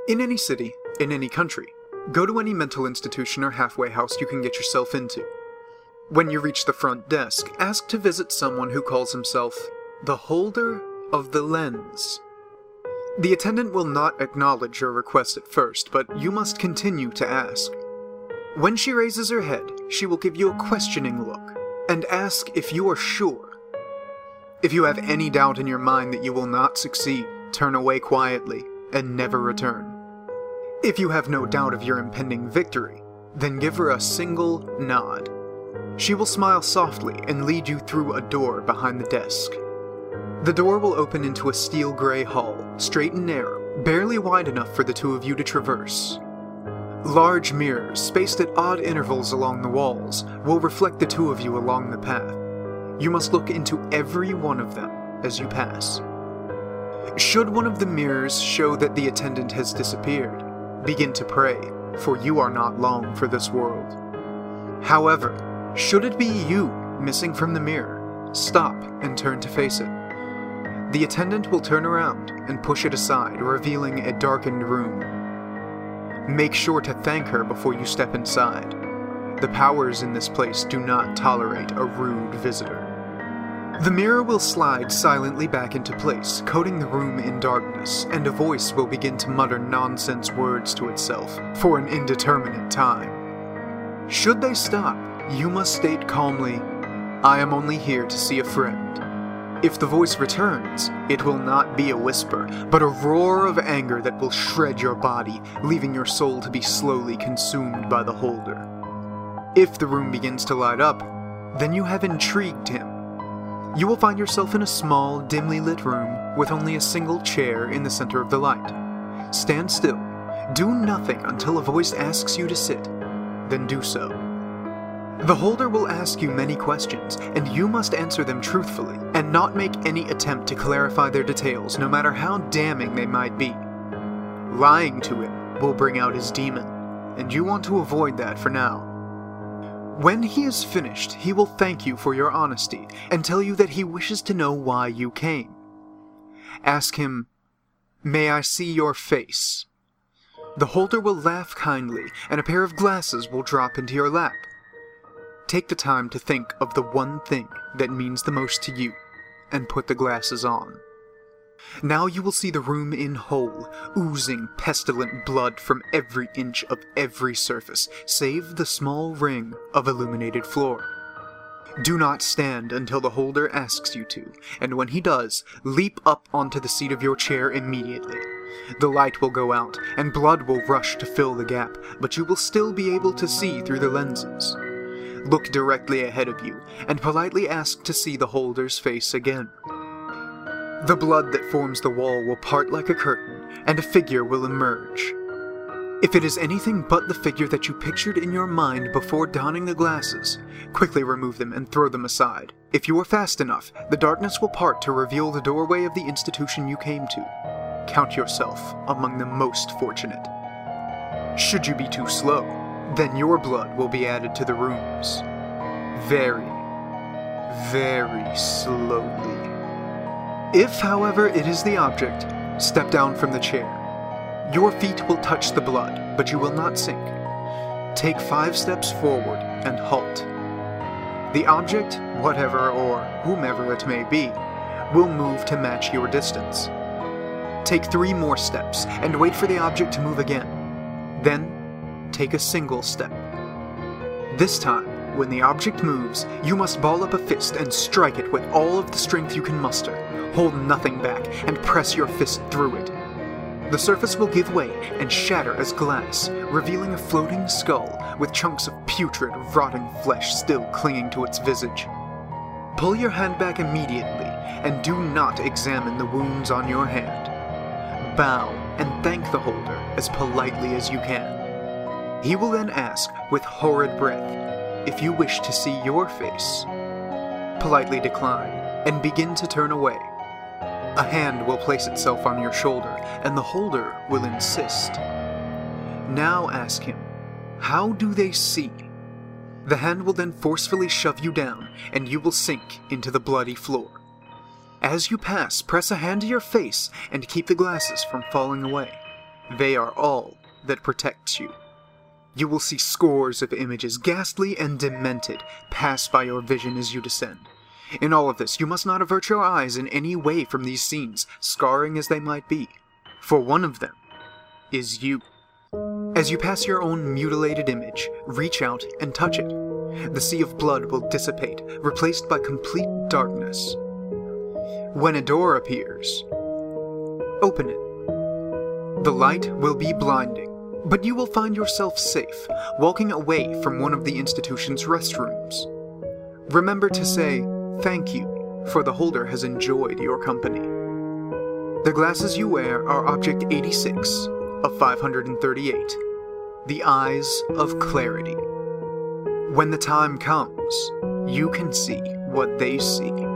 In any city, in any country, go to any mental institution or halfway house you can get yourself into. When you reach the front desk, ask to visit someone who calls himself the Holder of the Lens. The attendant will not acknowledge your request at first, but you must continue to ask. When she raises her head, she will give you a questioning look and ask if you are sure. If you have any doubt in your mind that you will not succeed, turn away quietly and never return. If you have no doubt of your impending victory, then give her a single nod. She will smile softly and lead you through a door behind the desk. The door will open into a steel gray hall, straight and narrow, barely wide enough for the two of you to traverse. Large mirrors, spaced at odd intervals along the walls, will reflect the two of you along the path. You must look into every one of them as you pass. Should one of the mirrors show that the attendant has disappeared, begin to pray, for you are not long for this world. However, should it be you missing from the mirror, stop and turn to face it. The attendant will turn around and push it aside, revealing a darkened room. Make sure to thank her before you step inside. The powers in this place do not tolerate a rude visitor. The mirror will slide silently back into place, coating the room in darkness, and a voice will begin to mutter nonsense words to itself for an indeterminate time. Should they stop, you must state calmly, "I am only here to see a friend." If the voice returns, it will not be a whisper, but a roar of anger that will shred your body, leaving your soul to be slowly consumed by the holder. If the room begins to light up, then you have intrigued him. You will find yourself in a small, dimly lit room with only a single chair in the center of the light. Stand still. Do nothing until a voice asks you to sit. Then do so. The holder will ask you many questions, and you must answer them truthfully, and not make any attempt to clarify their details, no matter how damning they might be. Lying to him will bring out his demon, and you want to avoid that for now. When he is finished, he will thank you for your honesty, and tell you that he wishes to know why you came. Ask him, "May I see your face?" The holder will laugh kindly, and a pair of glasses will drop into your lap. Take the time to think of the one thing that means the most to you, and put the glasses on. Now you will see the room in whole, oozing pestilent blood from every inch of every surface, save the small ring of illuminated floor. Do not stand until the holder asks you to, and when he does, leap up onto the seat of your chair immediately. The light will go out, and blood will rush to fill the gap, but you will still be able to see through the lenses. Look directly ahead of you, and politely ask to see the holder's face again. The blood that forms the wall will part like a curtain, and a figure will emerge. If it is anything but the figure that you pictured in your mind before donning the glasses, quickly remove them and throw them aside. If you are fast enough, the darkness will part to reveal the doorway of the institution you came to. Count yourself among the most fortunate. Should you be too slow, then your blood will be added to the rooms. Very, very slowly. If, however, it is the object, step down from the chair. Your feet will touch the blood, but you will not sink. Take 5 steps forward and halt. The object, whatever or whomever it may be, will move to match your distance. Take 3 more steps and wait for the object to move again. Then, take a single step. This time, when the object moves, you must ball up a fist and strike it with all of the strength you can muster. Hold nothing back and press your fist through it. The surface will give way and shatter as glass, revealing a floating skull with chunks of putrid, rotting flesh still clinging to its visage. Pull your hand back immediately and do not examine the wounds on your hand. Bow and thank the holder as politely as you can. He will then ask, with horrid breath, if you wish to see your face. Politely decline, and begin to turn away. A hand will place itself on your shoulder, and the holder will insist. Now ask him, how do they see? The hand will then forcefully shove you down, and you will sink into the bloody floor. As you pass, press a hand to your face and keep the glasses from falling away. They are all that protects you. You will see scores of images, ghastly and demented, pass by your vision as you descend. In all of this, you must not avert your eyes in any way from these scenes, scarring as they might be, for one of them is you. As you pass your own mutilated image, reach out and touch it. The sea of blood will dissipate, replaced by complete darkness. When a door appears, open it. The light will be blinding, but you will find yourself safe, walking away from one of the institution's restrooms. Remember to say thank you, for the holder has enjoyed your company. The glasses you wear are Object 86 of 538, the Eyes of Clarity. When the time comes, you can see what they see.